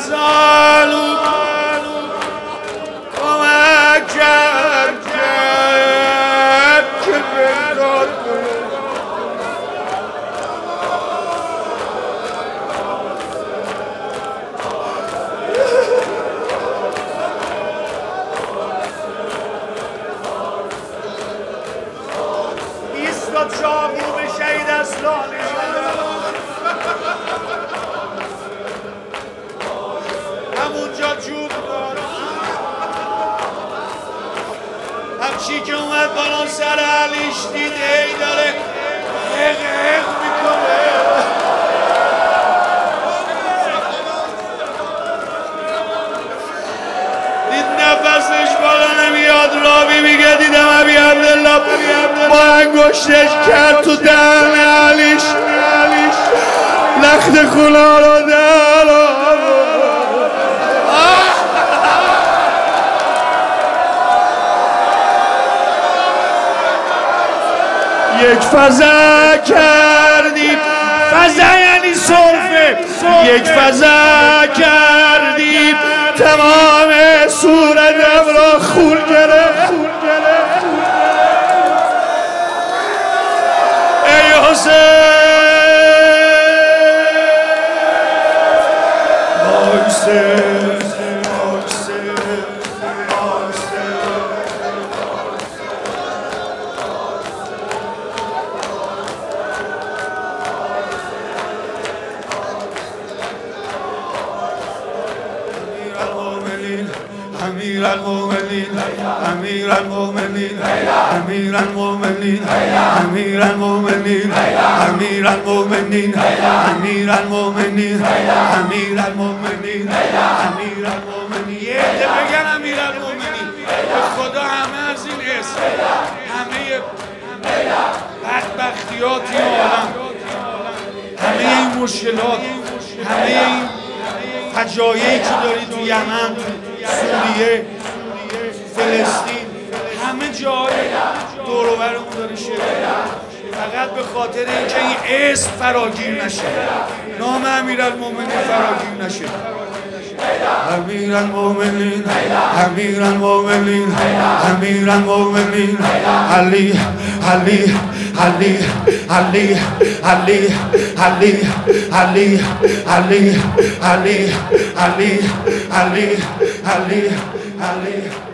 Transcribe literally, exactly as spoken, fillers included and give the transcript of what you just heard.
سالو کمک کرد که بداد ایستاد چاقو به شهید اسلانی همونجا جود دار همچی که اومد بالا سر علیش دید ای داره حق حق میکنه دید نفسش بالا نمیاد رابی میگه دیدم ابی عبدالله با انگشتش کرد تو دهن علیش لخت خونا رو در یک فضا کردیم فضا یعنی سرفه یک فضا کردیم تمام صورتم را خون گرفت ای حسین حسین امیر المؤمنین امیر المؤمنین امیر المؤمنین امیر المؤمنین امیر المؤمنین امیر المؤمنین امیر المؤمنین امیر المؤمنین یه عده بگن امیر المؤمنین به خدا همه از این اسم همه بدبختیات این عالم همه این مشکلات همه این فجایعی که داری تو یمن سوریه فلسطین همه جای دور و برمون داره شده فقط به خاطر اینکه این اسم فراگیر نشه نام امیرالمومنین فراگیر نشه امیرالمومنین امیرالمومنین امیرالمومنین علی علی علی علی علی علی علی علی علی علی علی علی علی